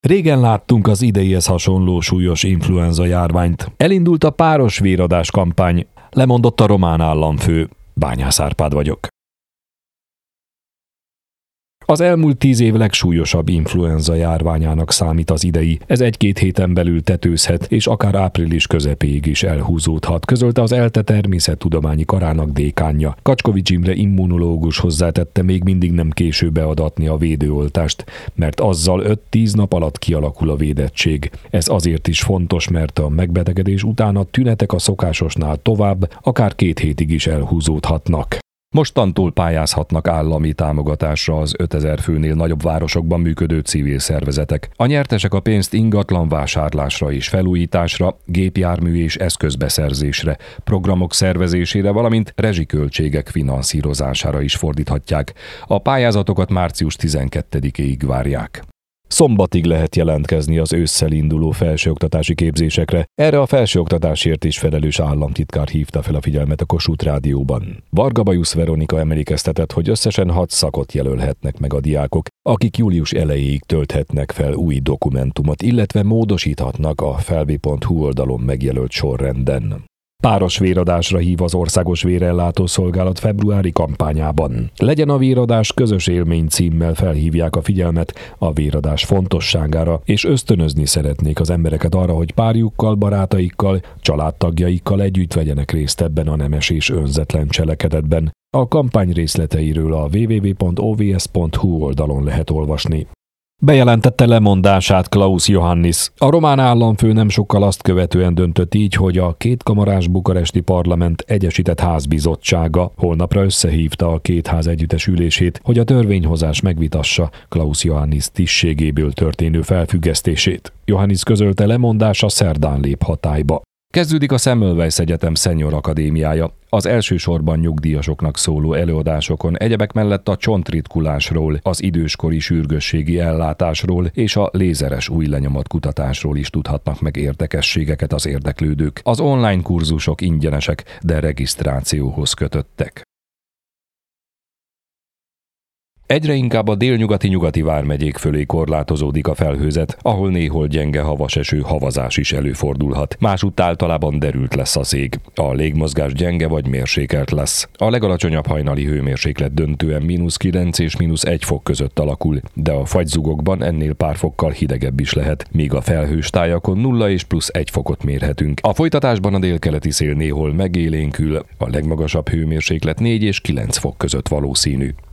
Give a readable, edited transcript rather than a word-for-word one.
Régen láttunk az ideihez hasonló súlyos influenza járványt. Elindult a páros véradás kampány, lemondott a román államfő. Bányász Árpád vagyok. Az elmúlt 10 év legsúlyosabb influenza járványának számít az idei. Ez 1-2 héten belül tetőzhet, és akár április közepéig is elhúzódhat, közölte az ELTE természettudományi karának dékánja. Kacskovics Imre immunológus hozzátette, még mindig nem késő beadatni a védőoltást, mert azzal 5-10 nap alatt kialakul a védettség. Ez azért is fontos, mert a megbetegedés után a tünetek a szokásosnál tovább, akár 2 hétig is elhúzódhatnak. Mostantól pályázhatnak állami támogatásra az 5000 főnél nagyobb városokban működő civil szervezetek. A nyertesek a pénzt ingatlan vásárlásra és felújításra, gépjármű és eszközbeszerzésre, programok szervezésére, valamint rezsiköltségek finanszírozására is fordíthatják. A pályázatokat március 12-ig várják. Szombatig lehet jelentkezni az ősszel induló felsőoktatási képzésekre. Erre a felsőoktatásért is felelős államtitkár hívta fel a figyelmet a Kossuth Rádióban. Varga Bajusz Veronika emlékeztetett, hogy összesen 6 szakot jelölhetnek meg a diákok, akik július elejéig tölthetnek fel új dokumentumot, illetve módosíthatnak a felvi.hu oldalon megjelölt sorrenden. Páros véradásra hív az Országos Vérellátó Szolgálat februári kampányában. Legyen a véradás közös élmény címmel felhívják a figyelmet a véradás fontosságára, és ösztönözni szeretnék az embereket arra, hogy párjukkal, barátaikkal, családtagjaikkal együtt vegyenek részt ebben a nemes és önzetlen cselekedetben. A kampány részleteiről a www.ovs.hu oldalon lehet olvasni. Bejelentette lemondását Klaus Iohannis. A román államfő nem sokkal azt követően döntött így, hogy a kétkamarás bukaresti parlament egyesített házbizottsága holnapra összehívta a két ház együttes ülését, hogy a törvényhozás megvitassa Klaus Iohannis tisztségéből történő felfüggesztését. Iohannis közölte, lemondása szerdán lép hatályba. Kezdődik a Semmelweis Egyetem Senior Akadémiája. Az elsősorban nyugdíjasoknak szóló előadásokon egyebek mellett a csontritkulásról, az időskori sürgősségi ellátásról és a lézeres új lenyomat kutatásról is tudhatnak meg érdekességeket az érdeklődők. Az online kurzusok ingyenesek, de regisztrációhoz kötöttek. Egyre inkább a délnyugati-nyugati vármegyék fölé korlátozódik a felhőzet, ahol néhol gyenge havaseső, havazás is előfordulhat. Másutt általában derült lesz az ég. A légmozgás gyenge vagy mérsékelt lesz. A legalacsonyabb hajnali hőmérséklet döntően -9 és -1 fok között alakul, de a fagyzugokban ennél pár fokkal hidegebb is lehet, míg a felhős tájakon 0 és +1 fokot mérhetünk. A folytatásban a délkeleti szél néhol megélénkül, a legmagasabb hőmérséklet 4 és 9 fok között valószínű.